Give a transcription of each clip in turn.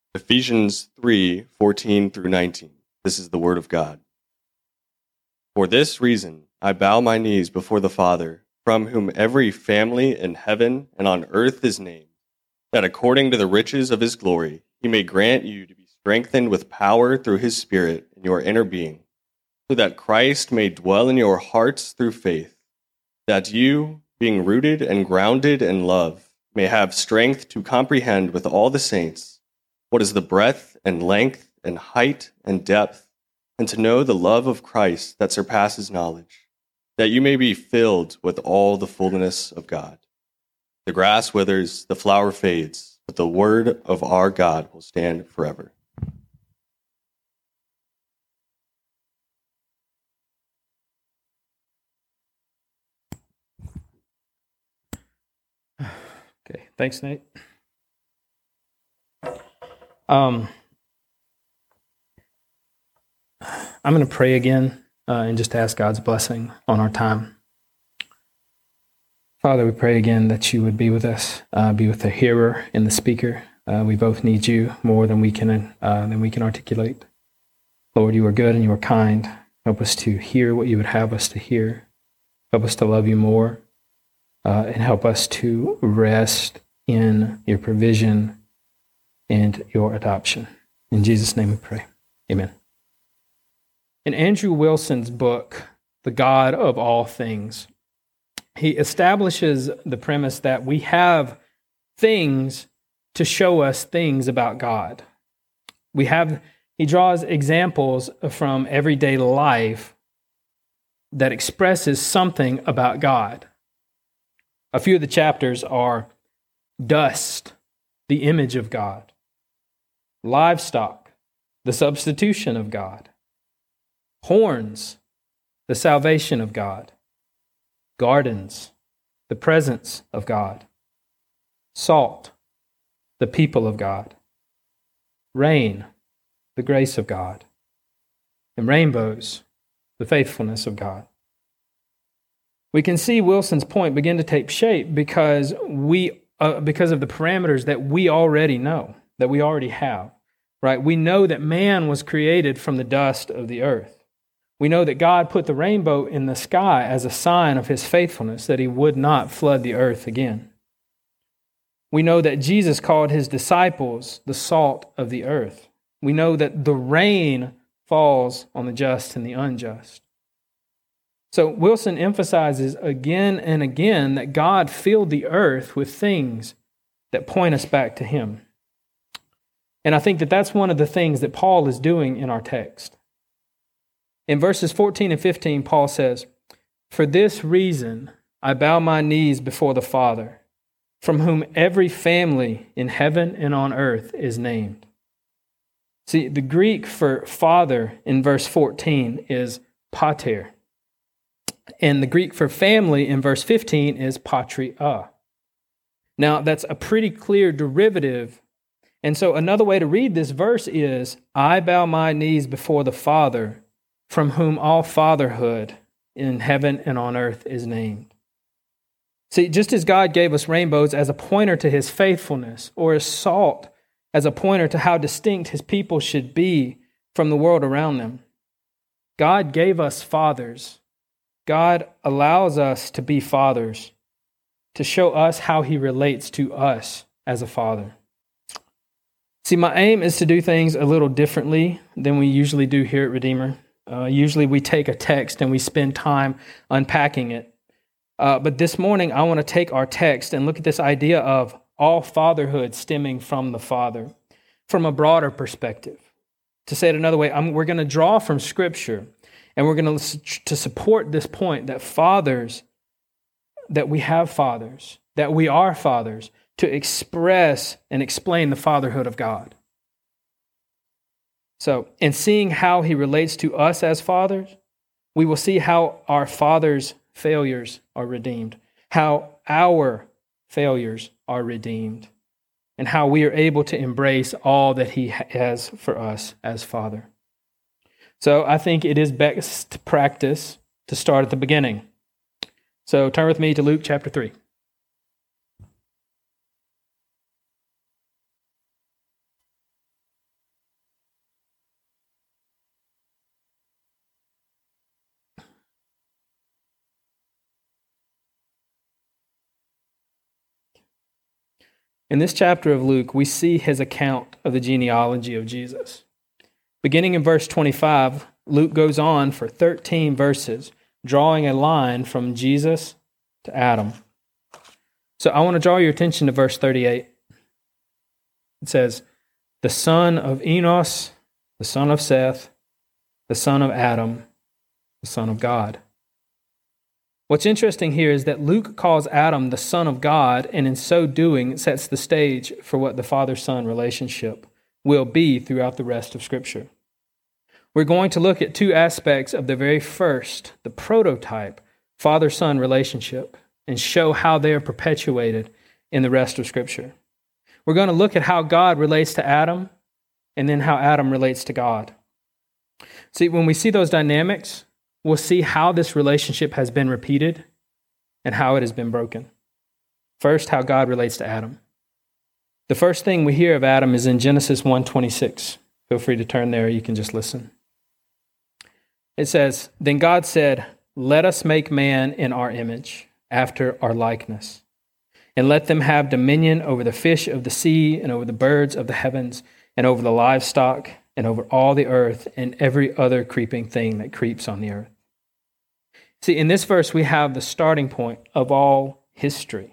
Ephesians 3:14 through 19. This is the word of God. For this reason, I bow my knees before the Father, from whom every family in heaven and on earth is named, that according to the riches of his glory, he may grant you to be strengthened with power through his Spirit in your inner being, so that Christ may dwell in your hearts through faith, that you, being rooted and grounded in love, may have strength to comprehend with all the saints what is the breadth and length and height and depth, and to know the love of Christ that surpasses knowledge, that you may be filled with all the fullness of God. The grass withers, the flower fades, but the word of our God will stand forever. Okay, thanks, Nate. I'm going to pray again and just ask God's blessing on our time. Father, we pray again that you would be with us, be with the hearer and the speaker. We both need you more than we can articulate. Lord, you are good and you are kind. Help us to hear what you would have us to hear. Help us to love you more, and help us to rest in your provision and your adoption. In Jesus' name we pray. Amen. In Andrew Wilson's book, The God of All Things, he establishes the premise that we have things to show us things about God. He draws examples from everyday life that expresses something about God. A few of the chapters are dust, the image of God; livestock, the substitution of God; horns, the salvation of God; gardens, the presence of God; salt, the people of God; rain, the grace of God; and rainbows, the faithfulness of God. We can see Wilson's point begin to take shape because of the parameters that we already know, that we already have, right? We know that man was created from the dust of the earth. We know that God put the rainbow in the sky as a sign of his faithfulness, that he would not flood the earth again. We know that Jesus called his disciples the salt of the earth. We know that the rain falls on the just and the unjust. So Wilson emphasizes again and again that God filled the earth with things that point us back to him. And I think that that's one of the things that Paul is doing in our text. In verses 14 and 15, Paul says, "For this reason I bow my knees before the Father, from whom every family in heaven and on earth is named." See, the Greek for father in verse 14 is pater. And the Greek for family in verse 15 is patria. Now, that's a pretty clear derivative. And so another way to read this verse is, I bow my knees before the Father, from whom all fatherhood in heaven and on earth is named. See, just as God gave us rainbows as a pointer to his faithfulness, or as salt as a pointer to how distinct his people should be from the world around them, God gave us fathers. God allows us to be fathers, to show us how he relates to us as a father. See, my aim is to do things a little differently than we usually do here at Redeemer. Usually we take a text and we spend time unpacking it. But this morning, I want to take our text and look at this idea of all fatherhood stemming from the Father, from a broader perspective. To say it another way, we're going to draw from Scripture, and we're going to support this point that fathers, that we have fathers, that we are fathers, to express and explain the fatherhood of God. So, in seeing how he relates to us as fathers, we will see how our Father's failures are redeemed, how our failures are redeemed, and how we are able to embrace all that he has for us as Father. So I think it is best practice to start at the beginning. So turn with me to Luke chapter 3. In this chapter of Luke, we see his account of the genealogy of Jesus. Beginning in verse 25, Luke goes on for 13 verses, drawing a line from Jesus to Adam. So I want to draw your attention to verse 38. It says, the son of Enos, the son of Seth, the son of Adam, the son of God. What's interesting here is that Luke calls Adam the son of God, and in so doing sets the stage for what the father-son relationship will be throughout the rest of Scripture. We're going to look at two aspects of the very first, the prototype, father-son relationship, and show how they are perpetuated in the rest of Scripture. We're going to look at how God relates to Adam, and then how Adam relates to God. See, when we see those dynamics, we'll see how this relationship has been repeated and how it has been broken. First, how God relates to Adam. The first thing we hear of Adam is in Genesis 1:26. Feel free to turn there, you can just listen. It says, then God said, let us make man in our image, after our likeness, and let them have dominion over the fish of the sea, and over the birds of the heavens, and over the livestock, and over all the earth, and every other creeping thing that creeps on the earth. See, in this verse, we have the starting point of all history.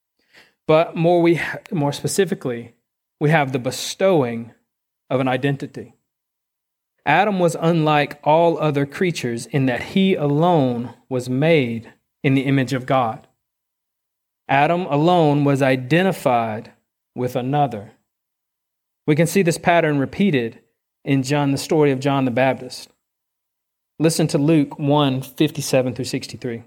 But more specifically, we have the bestowing of an identity. Adam was unlike all other creatures in that he alone was made in the image of God. Adam alone was identified with another. We can see this pattern repeated in the story of John the Baptist. Listen to Luke 1:57 through 63.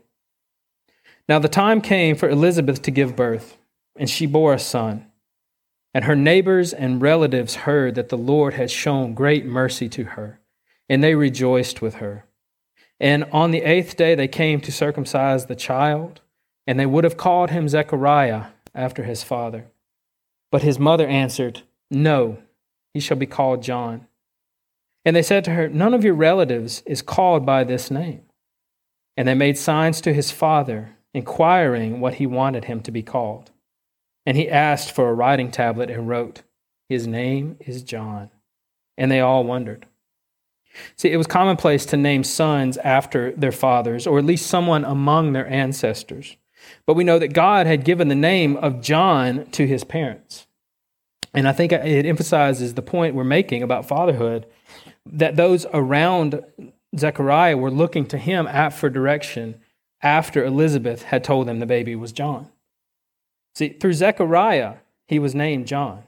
Now the time came for Elizabeth to give birth, and she bore a son. And her neighbors and relatives heard that the Lord had shown great mercy to her, and they rejoiced with her. And on the 8th day they came to circumcise the child, and they would have called him Zechariah after his father. But his mother answered, no, he shall be called John. And they said to her, none of your relatives is called by this name. And they made signs to his father, inquiring what he wanted him to be called. And he asked for a writing tablet and wrote, his name is John. And they all wondered. See, it was commonplace to name sons after their fathers, or at least someone among their ancestors. But we know that God had given the name of John to his parents. And I think it emphasizes the point we're making about fatherhood, that those around Zechariah were looking to him for direction after Elizabeth had told them the baby was John. See, through Zechariah, he was named John.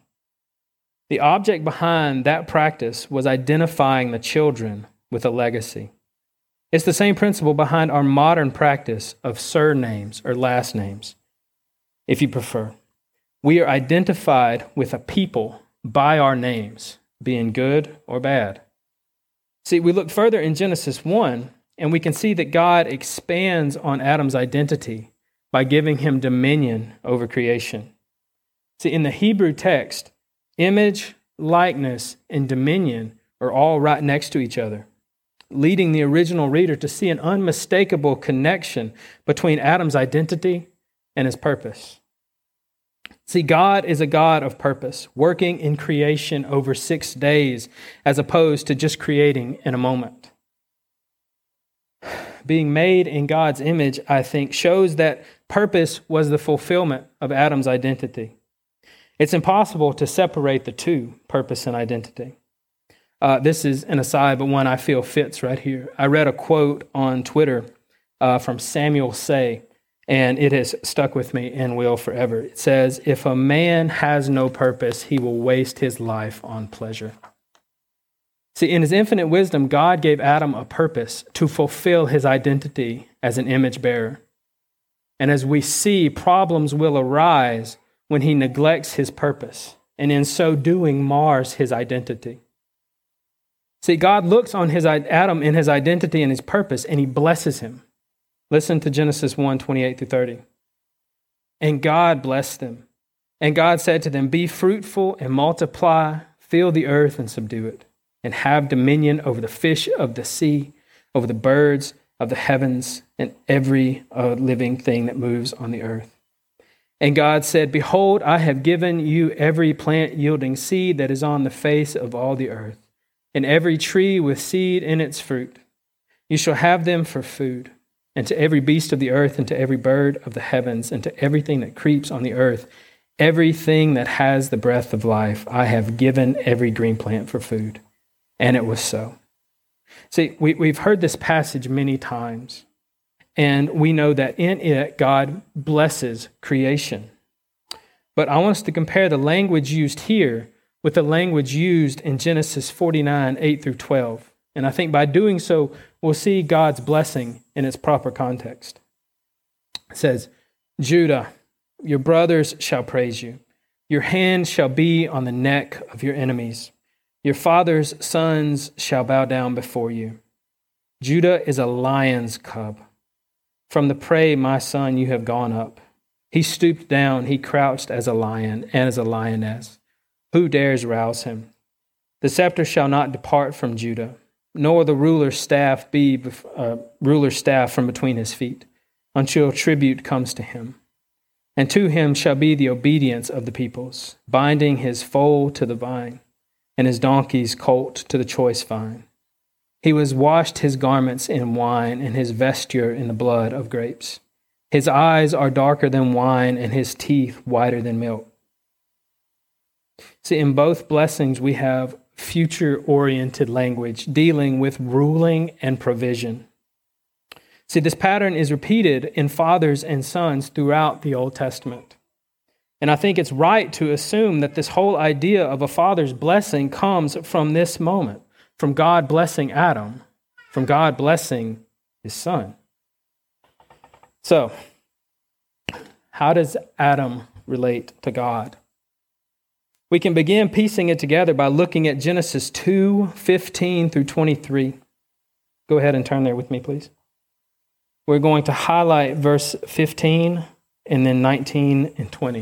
The object behind that practice was identifying the children with a legacy. It's the same principle behind our modern practice of surnames or last names, if you prefer. We are identified with a people by our names, being good or bad. See, we look further in Genesis 1, and we can see that God expands on Adam's identity by giving him dominion over creation. See, in the Hebrew text, image, likeness, and dominion are all right next to each other, leading the original reader to see an unmistakable connection between Adam's identity and his purpose. See, God is a God of purpose, working in creation over 6 days, as opposed to just creating in a moment. Being made in God's image, I think, shows that purpose was the fulfillment of Adam's identity. It's impossible to separate the two, purpose and identity. This is an aside, but one I feel fits right here. I read a quote on Twitter from Samuel Say, and it has stuck with me and will forever. It says, if a man has no purpose, he will waste his life on pleasure. See, in his infinite wisdom, God gave Adam a purpose to fulfill his identity as an image bearer. And as we see, problems will arise when he neglects his purpose, and in so doing mars his identity. See, God looks on Adam in his identity and his purpose, and he blesses him. Listen to Genesis 1:28 through 30. And God blessed them. And God said to them, be fruitful and multiply, fill the earth and subdue it, and have dominion over the fish of the sea, over the birds of the heavens, and every living thing that moves on the earth. And God said, Behold, I have given you every plant yielding seed that is on the face of all the earth, and every tree with seed in its fruit. You shall have them for food. And to every beast of the earth, and to every bird of the heavens, and to everything that creeps on the earth, everything that has the breath of life, I have given every green plant for food. And it was so. See, we've heard this passage many times, and we know that in it, God blesses creation. But I want us to compare the language used here with the language used in Genesis 49, 8 through 12. And I think by doing so, we'll see God's blessing in its proper context. It says, Judah, your brothers shall praise you. Your hand shall be on the neck of your enemies. Your father's sons shall bow down before you. Judah is a lion's cub. From the prey, my son, you have gone up. He stooped down, he crouched as a lion and as a lioness. Who dares rouse him? The scepter shall not depart from Judah, nor the ruler's staff from between his feet, until tribute comes to him. And to him shall be the obedience of the peoples, binding his foal to the vine, and his donkey's colt to the choice vine. He was washed his garments in wine, and his vesture in the blood of grapes. His eyes are darker than wine, and his teeth whiter than milk. See, in both blessings, we have future-oriented language dealing with ruling and provision. See, this pattern is repeated in fathers and sons throughout the Old Testament. And I think it's right to assume that this whole idea of a father's blessing comes from this moment, from God blessing Adam, from God blessing his son. So, how does Adam relate to God? We can begin piecing it together by looking at Genesis 2:15 through 23. Go ahead and turn there with me, please. We're going to highlight verse 15 and then 19 and 20.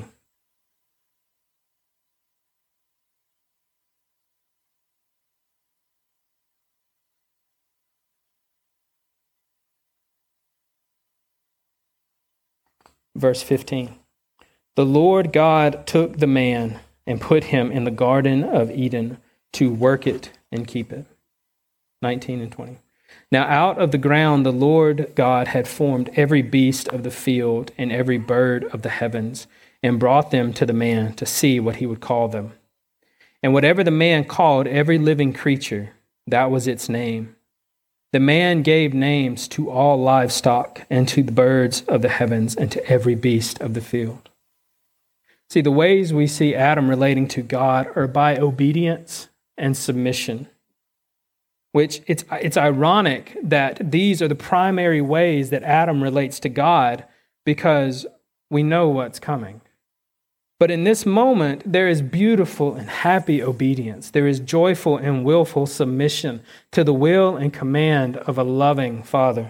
Verse 15. The Lord God took the man and put him in the Garden of Eden to work it and keep it. 19 and 20. Now out of the ground the Lord God had formed every beast of the field and every bird of the heavens, and brought them to the man to see what he would call them. And whatever the man called every living creature, that was its name. The man gave names to all livestock, and to the birds of the heavens, and to every beast of the field. See, the ways we see Adam relating to God are by obedience and submission, which it's ironic that these are the primary ways that Adam relates to God, because we know what's coming. But in this moment, there is beautiful and happy obedience. There is joyful and willful submission to the will and command of a loving Father.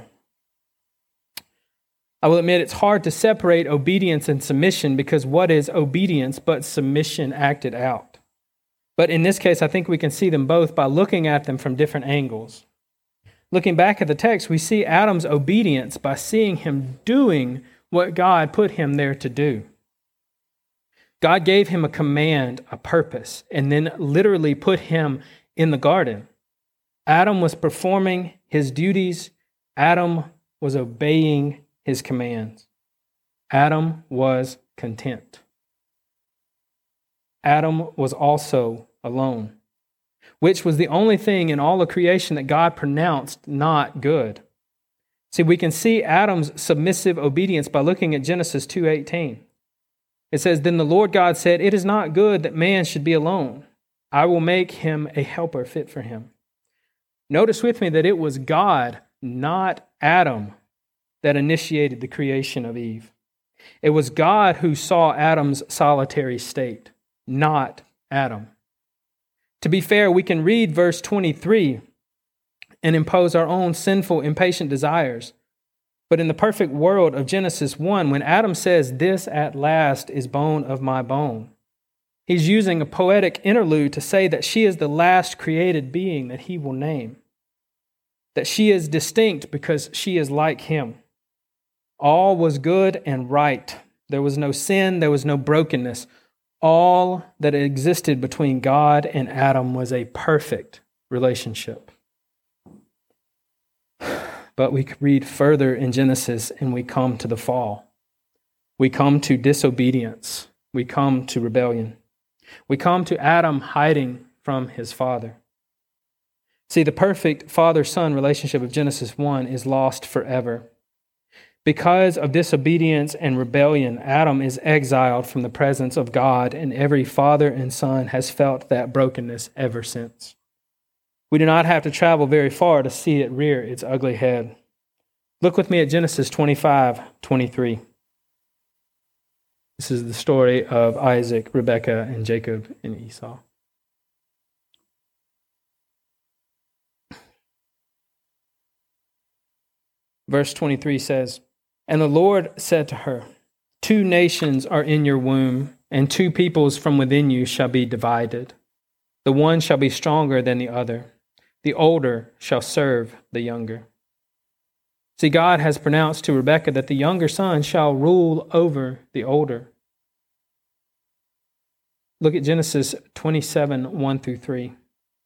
I will admit it's hard to separate obedience and submission, because what is obedience but submission acted out? But in this case, I think we can see them both by looking at them from different angles. Looking back at the text, we see Adam's obedience by seeing him doing what God put him there to do. God gave him a command, a purpose, and then literally put him in the garden. Adam was performing his duties. Adam was obeying his commands. Adam was content. Adam was also alone, which was the only thing in all of creation that God pronounced not good. See, we can see Adam's submissive obedience by looking at Genesis 2:18. It says, Then the Lord God said, It is not good that man should be alone. I will make him a helper fit for him. Notice with me that it was God, not Adam, that initiated the creation of Eve. It was God who saw Adam's solitary state, not Adam. To be fair, we can read verse 23 and impose our own sinful, impatient desires. But in the perfect world of Genesis 1, when Adam says, This at last is bone of my bone, he's using a poetic interlude to say that she is the last created being that he will name, that she is distinct because she is like him. All was good and right There was no sin. There was no brokenness. All that existed between God and Adam was a perfect relationship. But we read further in Genesis and we come to the fall. We come to disobedience. We come to rebellion. We come to Adam hiding from his father. See, the perfect father-son relationship of Genesis 1 is lost forever. Because of disobedience and rebellion, Adam is exiled from the presence of God, and every father and son has felt that brokenness ever since. We do not have to travel very far to see it rear its ugly head. Look with me at Genesis 25:23. This is the story of Isaac, Rebekah, and Jacob and Esau. Verse 23 says, "And the Lord said to her, 2 nations are in your womb, and 2 peoples from within you shall be divided. The one shall be stronger than the other. The older shall serve the younger." See, God has pronounced to Rebekah that the younger son shall rule over the older. Look at Genesis 27:1-3.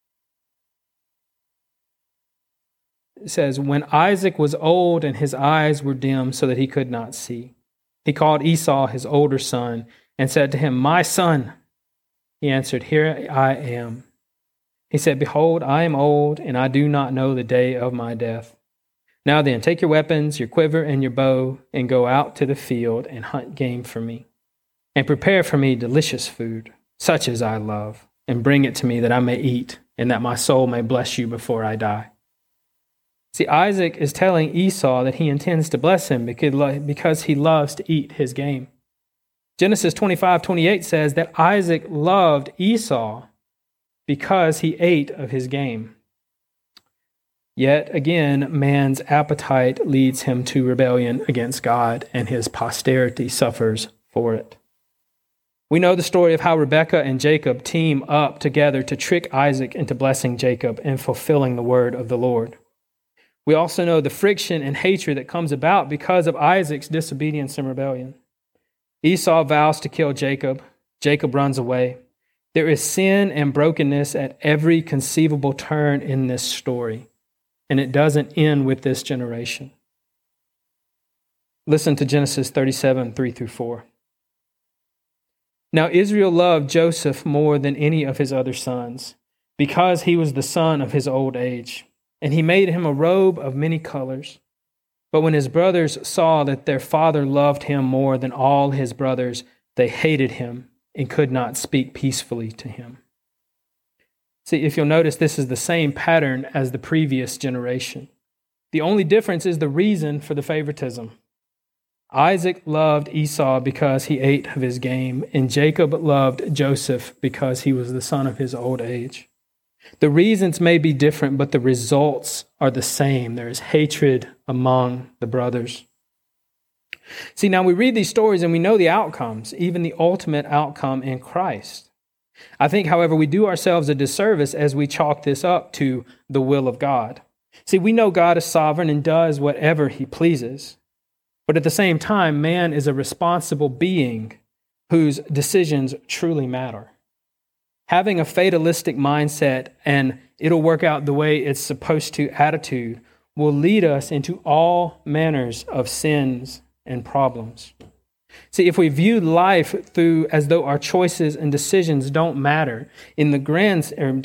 It says, "When Isaac was old and his eyes were dim so that he could not see, he called Esau his older son and said to him, 'My son.' He answered, 'Here I am.' He said, 'Behold, I am old, and I do not know the day of my death. Now then, take your weapons, your quiver, and your bow, and go out to the field and hunt game for me, and prepare for me delicious food, such as I love, and bring it to me that I may eat, and that my soul may bless you before I die.'" See, Isaac is telling Esau that he intends to bless him because he loves to eat his game. Genesis 25:28 says that Isaac loved Esau because he ate of his game. Yet again, man's appetite leads him to rebellion against God, and his posterity suffers for it. We know the story of how Rebekah and Jacob team up together to trick Isaac into blessing Jacob and fulfilling the word of the Lord. We also know the friction and hatred that comes about because of Isaac's disobedience and rebellion. Esau vows to kill Jacob. Jacob runs away. There is sin and brokenness at every conceivable turn in this story, and it doesn't end with this generation. Listen to Genesis 37:3-4. "Now Israel loved Joseph more than any of his other sons, because he was the son of his old age. And he made him a robe of many colors. But when his brothers saw that their father loved him more than all his brothers, they hated him and could not speak peacefully to him." See, if you'll notice, this is the same pattern as the previous generation. The only difference is the reason for the favoritism. Isaac loved Esau because he ate of his game, and Jacob loved Joseph because he was the son of his old age. The reasons may be different, but the results are the same. There is hatred among the brothers. See, now we read these stories and we know the outcomes, even the ultimate outcome in Christ. I think, however, we do ourselves a disservice as we chalk this up to the will of God. See, we know God is sovereign and does whatever he pleases. But at the same time, man is a responsible being whose decisions truly matter. Having a fatalistic mindset and it'll work out the way it's supposed to attitude will lead us into all manners of sins and problems. See, if we view life through as though our choices and decisions don't matter in the grand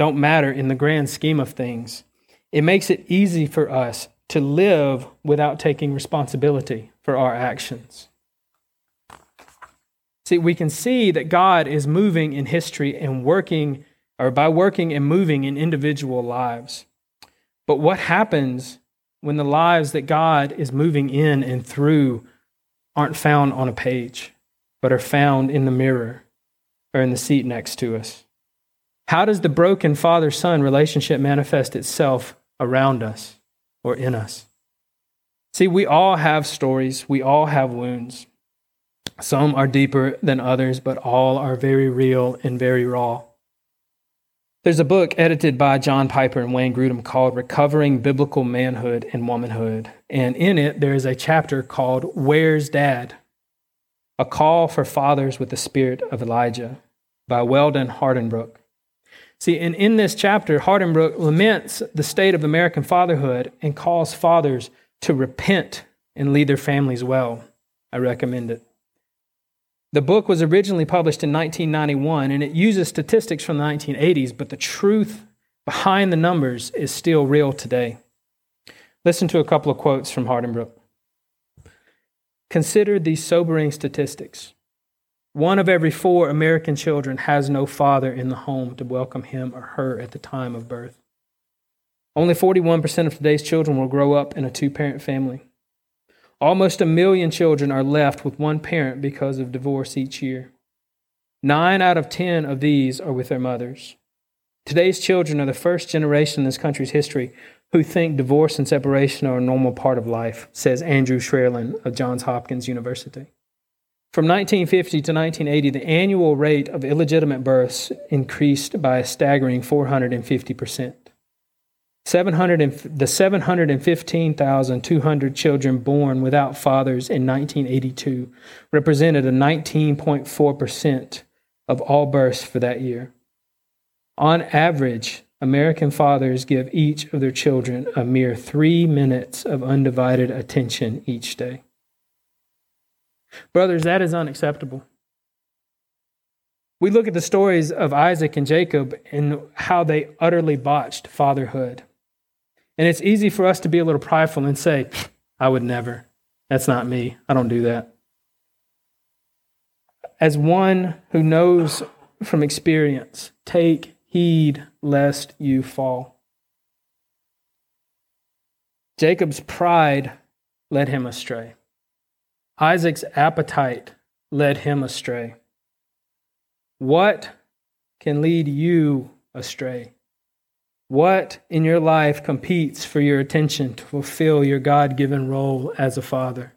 scheme of things, it makes it easy for us to live without taking responsibility for our actions. See, we can see that God is moving in history and working and moving in individual lives. But what happens when the lives that God is moving in and through aren't found on a page, but are found in the mirror or in the seat next to us? How does the broken father-son relationship manifest itself around us or in us? See, we all have stories. We all have wounds. Some are deeper than others, but all are very real and very raw. There's a book edited by John Piper and Wayne Grudem called Recovering Biblical Manhood and Womanhood. And in it, there is a chapter called Where's Dad? A Call for Fathers with the Spirit of Elijah by Weldon Hardenbrook. See, and in this chapter, Hardenbrook laments the state of American fatherhood and calls fathers to repent and lead their families well. I recommend it. The book was originally published in 1991, and it uses statistics from the 1980s, but the truth behind the numbers is still real today. Listen to a couple of quotes from Hardenbrook. Consider these sobering statistics. 1 of every 4 American children has no father in the home to welcome him or her at the time of birth. Only 41% of today's children will grow up in a 2-parent family. Almost 1 million children are left with one parent because of divorce each year. 9 out of 10 of these are with their mothers. Today's children are the first generation in this country's history who think divorce and separation are a normal part of life, says Andrew Schraerlin of Johns Hopkins University. From 1950 to 1980, the annual rate of illegitimate births increased by a staggering 450%. The 715,200 children born without fathers in 1982 represented a 19.4% of all births for that year. On average, American fathers give each of their children a mere 3 minutes of undivided attention each day. Brothers, that is unacceptable. We look at the stories of Isaac and Jacob and how they utterly botched fatherhood. And it's easy for us to be a little prideful and say, I would never. That's not me. I don't do that. As one who knows from experience, take heed lest you fall. Jacob's pride led him astray. Isaac's appetite led him astray. What can lead you astray? What in your life competes for your attention to fulfill your God-given role as a father?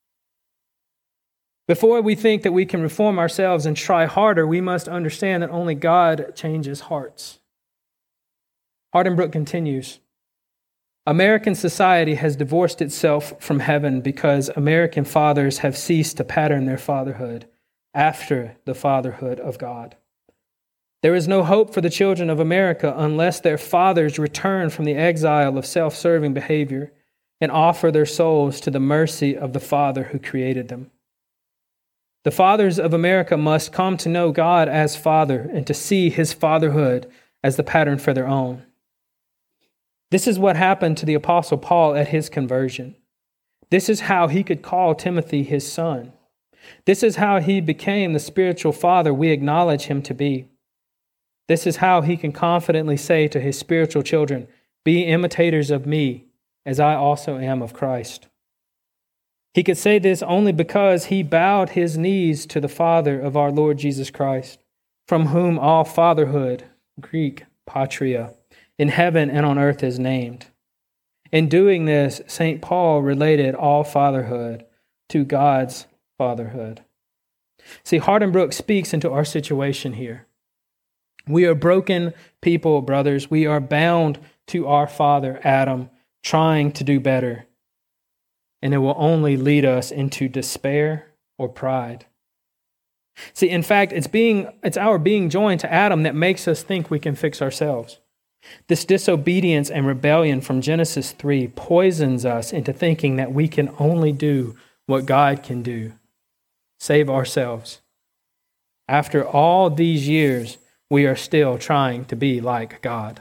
Before we think that we can reform ourselves and try harder, we must understand that only God changes hearts. Hardenbrook continues, American society has divorced itself from heaven because American fathers have ceased to pattern their fatherhood after the fatherhood of God. There is no hope for the children of America unless their fathers return from the exile of self-serving behavior and offer their souls to the mercy of the Father who created them. The fathers of America must come to know God as Father and to see His fatherhood as the pattern for their own. This is what happened to the Apostle Paul at his conversion. This is how he could call Timothy his son. This is how he became the spiritual father we acknowledge him to be. This is how he can confidently say to his spiritual children, be imitators of me, as I also am of Christ. He could say this only because he bowed his knees to the Father of our Lord Jesus Christ, from whom all fatherhood, Greek patria, in heaven and on earth is named. In doing this, St. Paul related all fatherhood to God's fatherhood. See, Hardenbrook speaks into our situation here. We are broken people, brothers. We are bound to our father, Adam, trying to do better. And it will only lead us into despair or pride. See, in fact, it's our being joined to Adam that makes us think we can fix ourselves. This disobedience and rebellion from Genesis 3 poisons us into thinking that we can only do what God can do, save ourselves. After all these years, we are still trying to be like God.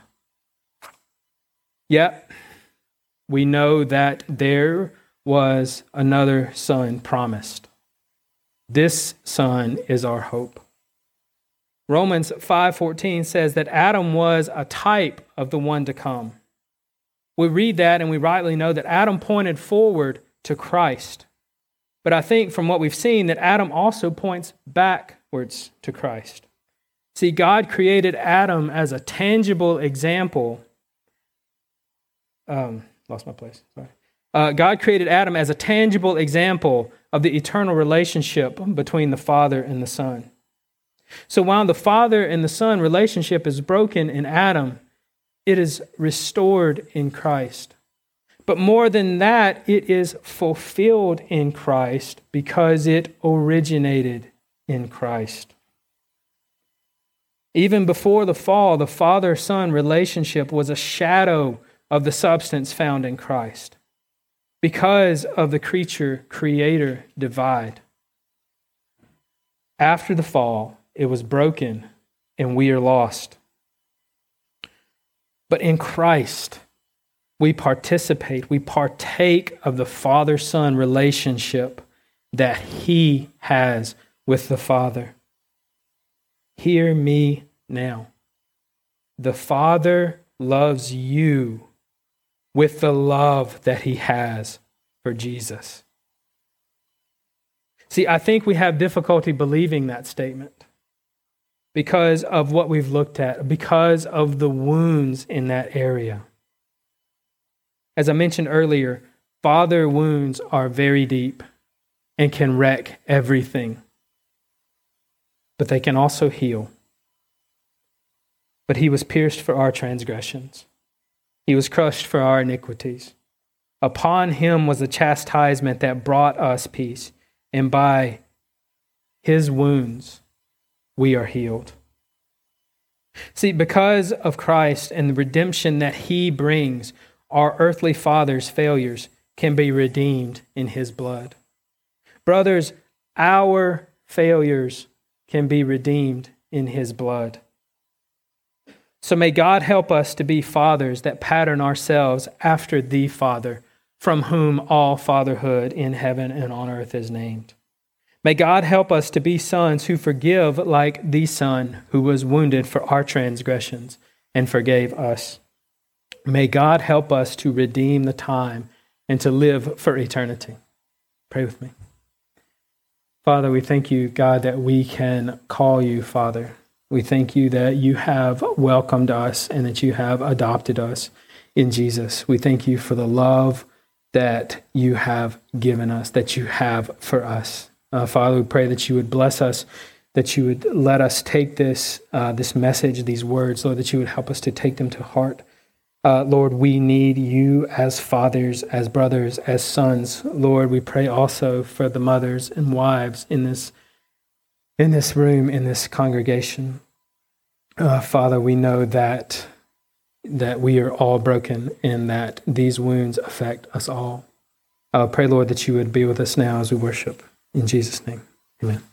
Yet, we know that there was another son promised. This son is our hope. Romans 5:14 says that Adam was a type of the one to come. We read that and we rightly know that Adam pointed forward to Christ. But I think from what we've seen that Adam also points backwards to Christ. See, God created Adam as a tangible example. Lost my place. Sorry. God created Adam as a tangible example of the eternal relationship between the Father and the Son. So while the Father and the Son relationship is broken in Adam, it is restored in Christ. But more than that, it is fulfilled in Christ because it originated in Christ. Even before the fall, the father-son relationship was a shadow of the substance found in Christ because of the creature-creator divide. After the fall, it was broken and we are lost. But in Christ, we partake of the father-son relationship that he has with the Father. Hear me now. The Father loves you with the love that he has for Jesus. See, I think we have difficulty believing that statement because of what we've looked at, because of the wounds in that area. As I mentioned earlier, father wounds are very deep and can wreck everything. But they can also heal. But he was pierced for our transgressions. He was crushed for our iniquities. Upon him was the chastisement that brought us peace, and by his wounds we are healed. See, because of Christ and the redemption that he brings, our earthly father's failures can be redeemed in his blood. Brothers, our failures can be redeemed in his blood. So may God help us to be fathers that pattern ourselves after the Father, from whom all fatherhood in heaven and on earth is named. May God help us to be sons who forgive like the Son who was wounded for our transgressions and forgave us. May God help us to redeem the time and to live for eternity. Pray with me. Father, we thank you, God, that we can call you Father. We thank you that you have welcomed us and that you have adopted us in Jesus. We thank you for the love that you have given us, that you have for us. Father, we pray that you would bless us, that you would let us take this message, these words, Lord, that you would help us to take them to heart. Lord, we need you as fathers, as brothers, as sons. Lord, we pray also for the mothers and wives in this room, in this congregation. Father, we know that we are all broken and that these wounds affect us all. Pray, Lord, that you would be with us now as we worship. In Jesus' name, amen.